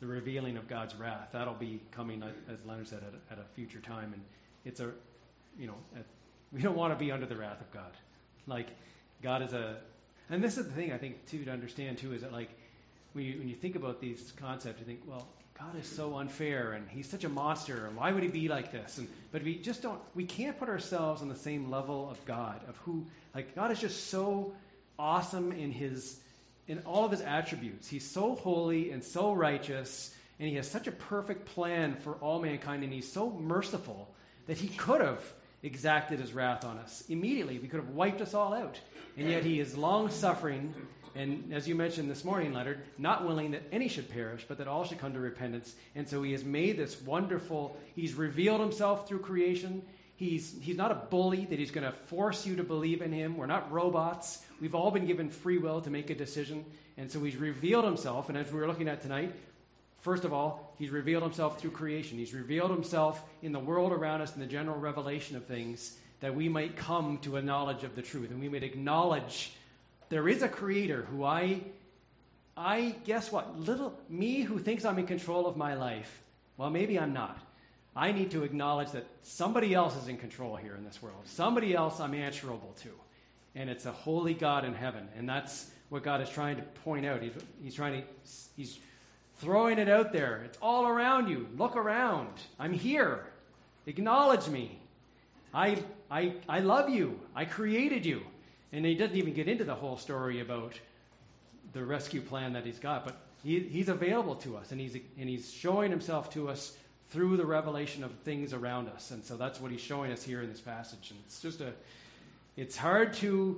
A: the revealing of God's wrath. That'll be coming, as Leonard said, at a, at a future time. And it's a, you know, a, we don't want to be under the wrath of God. Like, God is a, and this is the thing I think, too, to understand, too, is that, like, when you, when you think about these concepts, you think, well, God is so unfair, and he's such a monster, and why would he be like this? And but we just don't, we can't put ourselves on the same level of God, of who, like, God is just so awesome in his, in all of his attributes. He's so holy and so righteous, and he has such a perfect plan for all mankind, and he's so merciful that he could have exacted his wrath on us immediately. We could have wiped us all out. And yet he is long-suffering, and as you mentioned this morning, Leonard, not willing that any should perish, but that all should come to repentance. And so he has made this wonderful, he's revealed himself through creation. He's, he's not a bully that he's going to force you to believe in him. We're not robots. We've all been given free will to make a decision. And so he's revealed himself, and as we were looking at tonight, first of all, he's revealed himself through creation. He's revealed himself in the world around us in the general revelation of things, that we might come to a knowledge of the truth, and we might acknowledge there is a creator who I, I guess what, little me who thinks I'm in control of my life, well, maybe I'm not. I need to acknowledge that somebody else is in control here in this world. Somebody else I'm answerable to. And it's a holy God in heaven. And that's what God is trying to point out. He's, he's trying to, he's throwing it out there. It's all around you. Look around. I'm here. Acknowledge me. I, I, I love you. I created you. And he doesn't even get into the whole story about the rescue plan that he's got, but he, he's available to us, and he's and he's showing himself to us through the revelation of things around us. And so that's what he's showing us here in this passage. And it's just a, it's hard to,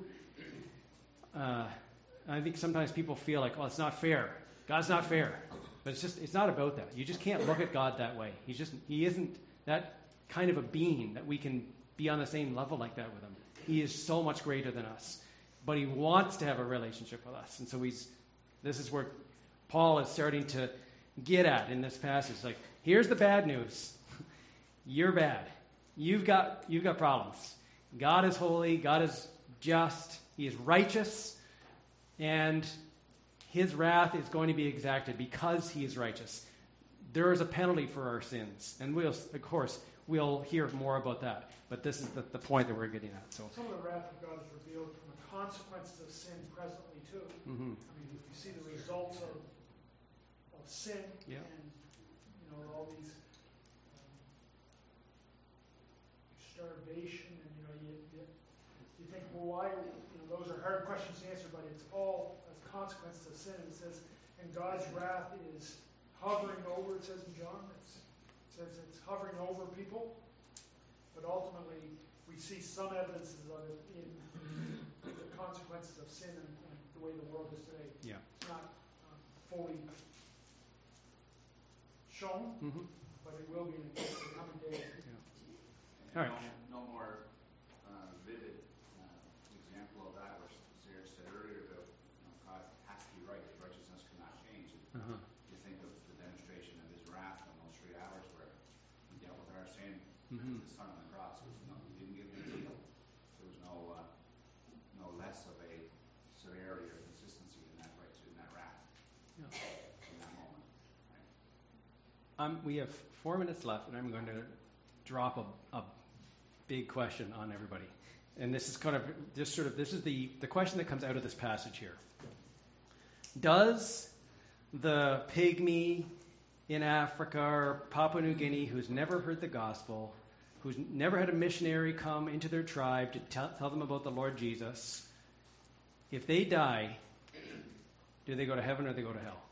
A: uh, I think sometimes people feel like, oh, it's not fair. God's not fair. But it's just, it's not about that. You just can't look at God that way. He's just, he isn't that kind of a being that we can be on the same level like that with him. He is so much greater than us. But he wants to have a relationship with us. And so he's, this is where Paul is starting to get at in this passage. Like, here's the bad news. You're bad. You've got, you've got problems. God is holy. God is just. He is righteous. And his wrath is going to be exacted because he is righteous. There is a penalty for our sins. And we'll, of course, we'll hear more about that. But this is the, the point that we're getting at. So
D: some of the wrath of God is revealed from the consequences of sin presently, too.
A: Mm-hmm.
D: I mean, if you see the results of, of sin
A: yeah.
D: and, you know, all these um, starvation, and, you know, you, you, you think, well, why, you know, those are hard questions to answer, but it's all as consequences of sin. It says, and God's wrath is hovering over, it says in John, it's, it says it's hovering over people. But ultimately, we see some evidences of it in the consequences of sin and, and the way the world is today.
A: Yeah.
D: It's not um, fully shown,
A: mm-hmm.
D: but it will be in the coming days.
A: Yeah. All right.
E: No, no more uh, vivid uh, example of that, which Sarah said earlier about, you know, God has to be right. His righteousness cannot change.
A: Uh-huh.
E: You think of the demonstration of his wrath in those three hours where he dealt with our sin.
A: Mm-hmm.
E: His son on the cross. It was no, he didn't give him a deal. There was no uh, no less of a severity or consistency in that right in that wrath.
A: Yeah.
E: In that moment. Right?
A: Um, we have four minutes left, and I'm going to drop a, a big question on everybody. And this is kind of just sort of this is the the question that comes out of this passage here. Does the pygmy in Africa or Papua New Guinea who's never heard the gospel, who's never had a missionary come into their tribe to tell, tell them about the Lord Jesus, if they die, do they go to heaven or do they go to hell?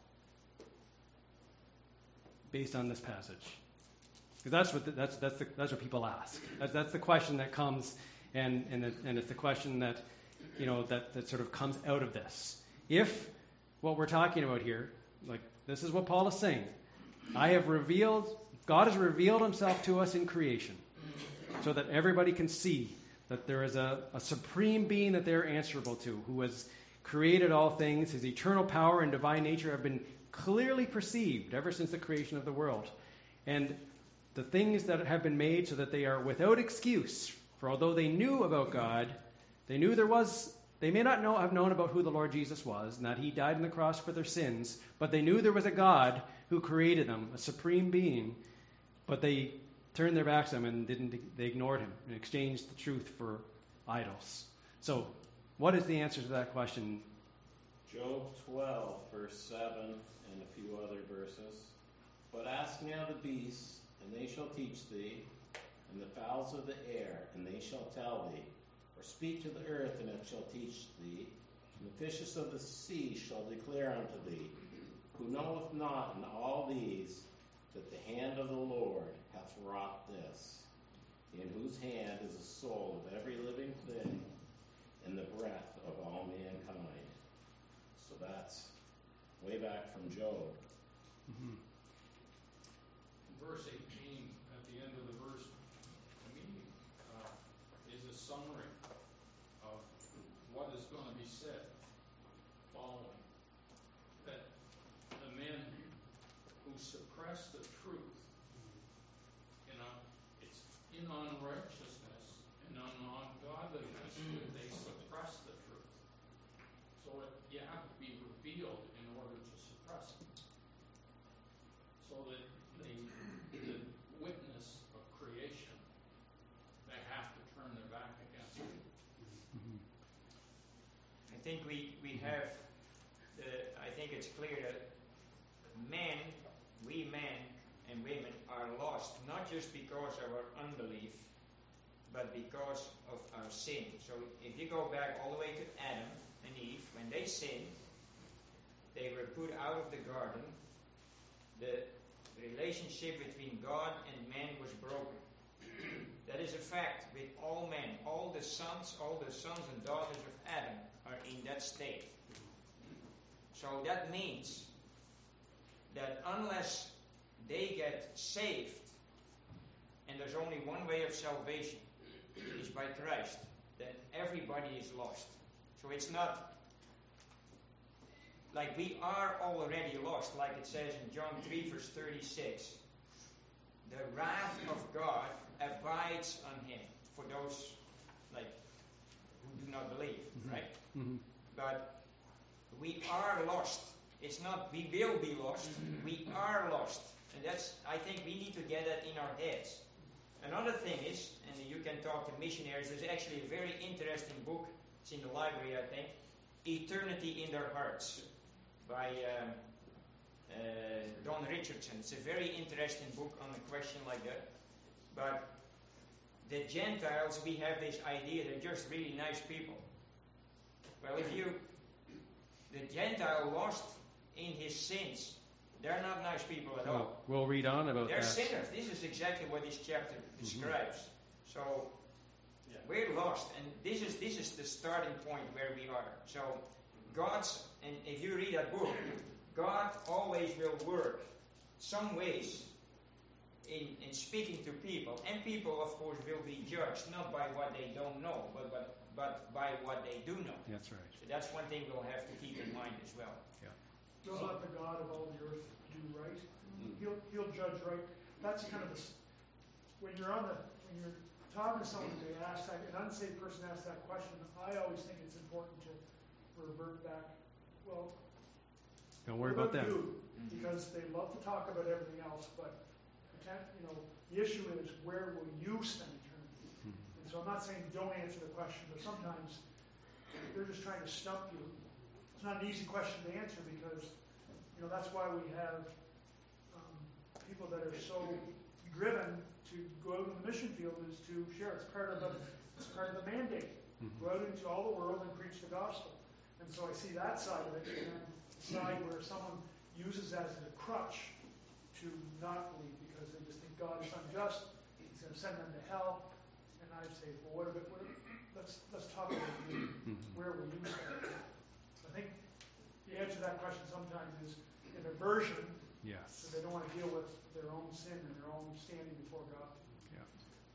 A: Based on this passage. Because that's what the, that's that's the, that's what people ask. That's, that's the question that comes, and and the, and it's the question that you know that, that sort of comes out of this. If what we're talking about here, like this is what Paul is saying, I have revealed, God has revealed himself to us in creation so that everybody can see that there is a, a supreme being that they're answerable to, who has created all things. His eternal power and divine nature have been clearly perceived ever since the creation of the world. And the things that have been made so that they are without excuse, for although they knew about God, they knew there was They may not know, have known about who the Lord Jesus was and that he died on the cross for their sins, but they knew there was a God who created them, a supreme being, but they turned their backs on him and didn't. They ignored him and exchanged the truth for idols. So, what is the answer to that question?
G: Job twelve, verse seven, and a few other verses. But ask now the beasts, and they shall teach thee, and the fowls of the air, and they shall tell thee. Or speak to the earth, and it shall teach thee. And the fishes of the sea shall declare unto thee. Who knoweth not in all these that the hand of the Lord hath wrought this, in whose hand is the soul of every living thing, and the breath of all mankind. So that's way back from Job.
A: Mm-hmm.
H: Verse eighteen, at the end of the verse, to me, uh, is a summary of what is going to be said following. That the men who suppress the truth, you know, it's in unrighteousness and in ungodliness that they suppress the truth. So it, you have to be revealed in order to suppress it. So that they, the witness of creation, they have to turn their back against it.
C: I think we, we have, the, I think it's clear that men, we men and women are lost, not just because of our unbelief, but because of our sin. So if you go back all the way to Adam and Eve, when they sinned, they were put out of the garden. The relationship between God and man was broken. That is a fact with all men. All the sons, all the sons and daughters of Adam are in that state. So that means that unless they get saved, and there's only one way of salvation, is by Christ, then everybody is lost. So it's not like we are already lost, like it says in John three, verse thirty-six. The wrath of God abides on him, for those like who do not believe, mm-hmm. right?
A: Mm-hmm.
C: But we are lost. It's not we will be lost, mm-hmm. we are lost. And that's, I think we need to get that in our heads. Another thing is, and you can talk to missionaries, there's actually a very interesting book, it's in the library I think, Eternity in Their Hearts, by um, uh, Don Richardson. It's a very interesting book on a question like that. But the Gentiles, we have this idea they're just really nice people. Well, if you, the Gentile lost in his sins, they're not nice people at all.
A: We'll, we'll read on about
C: they're
A: that.
C: They're sinners. This is exactly what this chapter describes. Mm-hmm. So, yeah. We're lost, and this is this is the starting point where we are. So, God's, and if you read that book, God always will work some ways in, in speaking to people. And people, of course, will be judged, not by what they don't know, but, but, but by what they do know.
A: That's right.
C: So that's one thing we'll have to keep in mind as well.
A: Yeah.
D: Will not the God of all the earth do right? Mm-hmm. He'll, he'll judge right. That's kind of the, when you're on the, when you're talking to someone, they ask that, an unsaved person asks that question, I always think it's important to revert back. Well,
A: don't worry about them.
D: You, because they love to talk about everything else, but you know, the issue is where will you spend eternity? Mm-hmm. And so I'm not saying don't answer the question, but sometimes they're just trying to stump you. It's not an easy question to answer because you know that's why we have um, people that are so driven to go out in the mission field is to share. It's part of the it's part of the mandate. Mm-hmm. Go out into all the world and preach the gospel. And so I see that side of it, and then the side where someone uses that as a crutch to not believe because they just think God is unjust. He's going to send them to hell. And I say, well, what about, what, let's let's talk about you. Where will you stand? I think the answer to that question sometimes is an aversion.
A: Yes.
D: So they don't want to deal with their own sin and their own standing before God.
A: Yeah.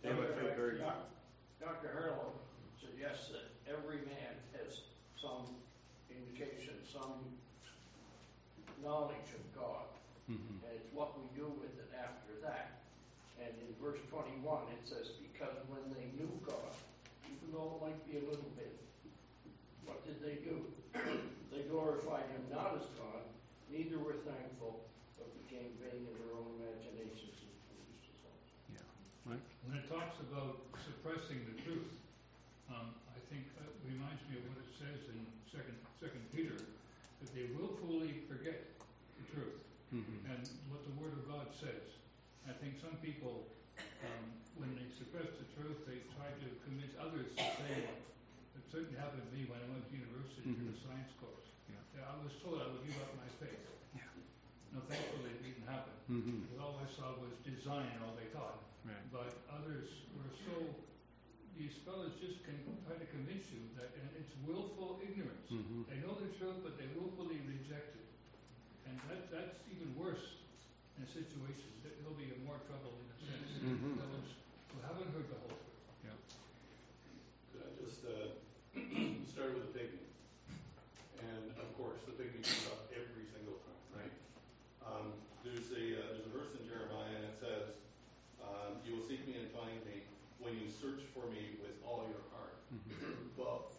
B: Doctor Harlow suggests that every man has some indication, some knowledge of God. Mm-hmm. And it's what we do with it after that. And in verse twenty-one it says, because when they knew God, even though it might be a little bit, what did they do? They glorified him not as God, neither were thankful, but became vain in their own imaginations and foolish desires.
A: Yeah. Right?
H: When it talks about suppressing the truth, um, I think that reminds me of what it says in Second Second Peter, that they willfully forget the truth
A: Mm-hmm.
H: and what the Word of God says. I think some people, um, when they suppress the truth, they try to convince others to say. It certainly happened to me when I went to university
A: Mm-hmm.
H: for the science course.
A: Yeah.
H: Yeah, I was told I would give up my faith.
A: Yeah.
H: Now, thankfully, it didn't happen.
A: Mm-hmm.
H: Because all I saw was design, all they thought.
A: Right.
H: But others were so, these fellows just can try to convince you that and it's willful ignorance.
A: Mm-hmm.
H: They know the truth, but they willfully reject it. And that, that's even worse in a situation. That They'll be in more trouble in a sense than
A: Mhm.
H: those who haven't heard the whole truth.
K: Could I just uh, start with the pygmy? And of course, the pygmy comes up every single time, right? Um, there's a uh, there's a verse in Jeremiah, and it says, um, "You will seek me and find me when you search for me with all your heart."
A: Mm-hmm.
K: Well,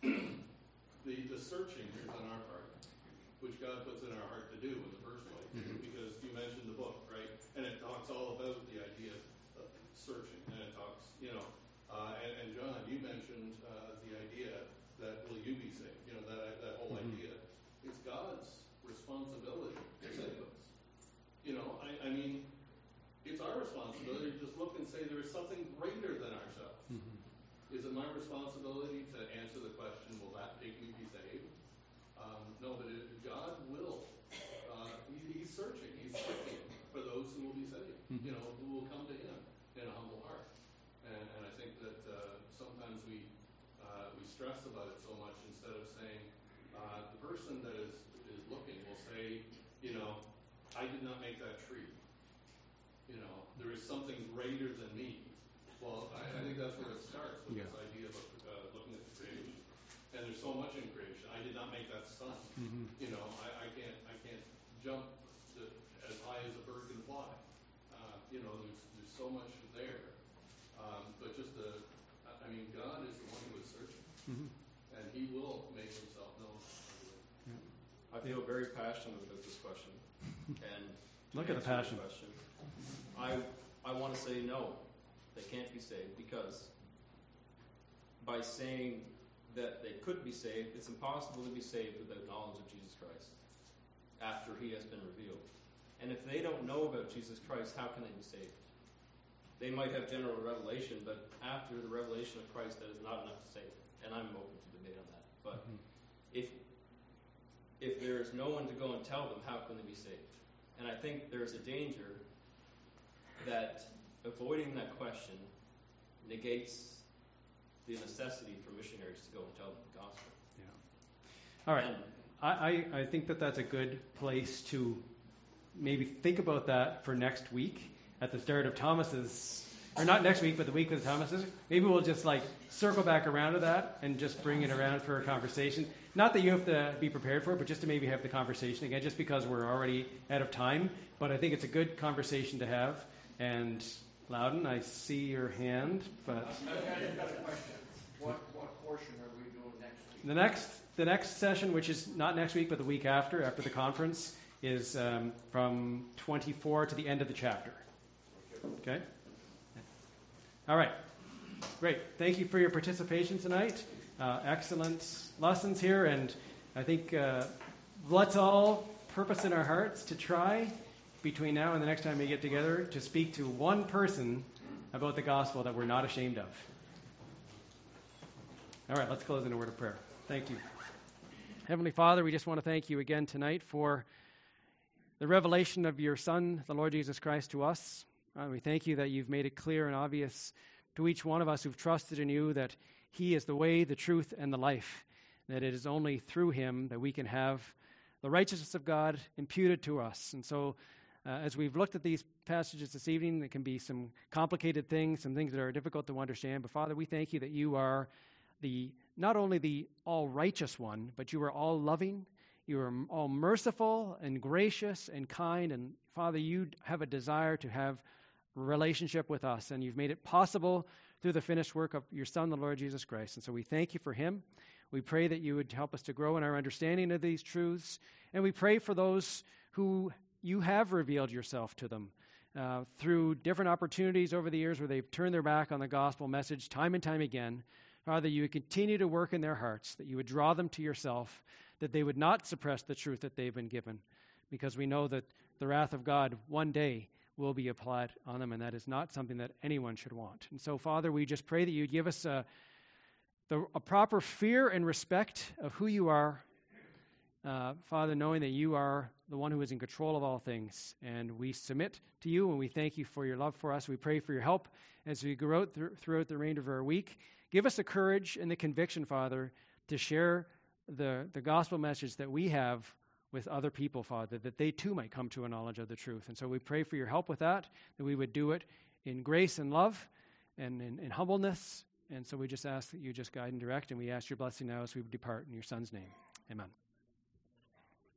K: the the searching is on our part, which God puts in our heart to do in the first place.
A: Mhm.
K: Because you mentioned the book, right? And it talks all about the idea of searching, and it talks, you know, uh, and, and John, you mentioned uh, the idea that will you be saved? You know, that that whole
A: Mhm.
K: idea. It's God's responsibility to save us. You know, I, I mean, it's our responsibility to just look and say there is something greater than ourselves.
A: Mm-hmm.
K: Is it my responsibility to answer the question, will that pygmy be saved? Um, no, but it, God will. Uh, he, he's searching. He's looking for those who will be saved.
A: Mhm.
K: You know, who will come to Him in a humble heart. And, and I think that uh, sometimes we uh, we stress about it so much instead of saying uh, the person that is is looking will say, you know, I did not make that tree. You know, there is something greater than me. Well, I, I think that's where it starts with
A: Yeah.
K: this idea of uh, looking at the creation. And there's so much in creation. I did not make that sun.
A: Mm-hmm.
K: You know, I, I can't I can't jump to, as high as a bird can fly. Uh, you know, there's there's so much there. Um, but just the, I I mean, God is the one who is searching,
A: Mm-hmm.
K: and He will make Himself known.
J: I feel very passionate about this question. And to
A: Look at the
J: answer
A: passion.
J: Question, I I want to say no, they can't be saved because by saying that they could be saved, it's impossible to be saved without knowledge of Jesus Christ after He has been revealed. And if they don't know about Jesus Christ, how can they be saved? They might have general revelation, but after the revelation of Christ, that is not enough to save. And I'm open to debate on that. But
A: Mhm.
J: if if there is no one to go and tell them, how can they be saved? And I think there's a danger that avoiding that question negates the necessity for missionaries to go and tell them the gospel.
A: Yeah. All right.
J: And
A: I, I, I think that that's a good place to maybe think about that for next week at the start of Thomas's, or not next week, but the week of Thomas's. Maybe we'll just like circle back around to that and just bring it around for a conversation. Not that you have to be prepared for it, but just to maybe have the conversation again, just because we're already out of time. But I think it's a good conversation to have. And Loudon, I see your hand, but
B: I've got, I've got a question. What, what portion are we doing next week?
A: the next the next session, which is not next week, but the week after, after the conference, is um, from twenty-four to the end of the chapter. Okay? All right. Great. Thank you for your participation tonight. Uh, excellent lessons here, and I think uh, let's all purpose in our hearts to try between now and the next time we get together to speak to one person about the gospel that we're not ashamed of. All right, let's close in a word of prayer. Thank you. Heavenly Father, we just want to thank you again tonight for the revelation of your Son, the Lord Jesus Christ, to us. Uh, we thank you that you've made it clear and obvious to each one of us who've trusted in you that He is the way, the truth, and the life, that it is only through Him that we can have the righteousness of God imputed to us. And so uh, as we've looked at these passages this evening, there can be some complicated things, some things that are difficult to understand. But Father, we thank you that you are the not only the all-righteous one, but you are all-loving, you are all merciful and gracious and kind. And Father, you have a desire to have relationship with us, and you've made it possible through the finished work of your Son, the Lord Jesus Christ. And so we thank you for him. We pray that you would help us to grow in our understanding of these truths. And we pray for those who you have revealed yourself to them uh, through different opportunities over the years where they've turned their back on the gospel message time and time again. Father, you would continue to work in their hearts, that you would draw them to yourself, that they would not suppress the truth that they've been given, because we know that the wrath of God one day will be applied on them, and that is not something that anyone should want. And so, Father, we just pray that you'd give us a, the, a proper fear and respect of who you are, uh, Father, knowing that you are the one who is in control of all things, and we submit to you, and we thank you for your love for us. We pray for your help as we go out th- throughout the remainder of our week. Give us the courage and the conviction, Father, to share the, the gospel message that we have with other people, Father, that they too might come to a knowledge of the truth. And so we pray for your help with that, that we would do it in grace and love and in, in humbleness. And so we just ask that you just guide and direct, and we ask your blessing now as we depart in your Son's name. Amen.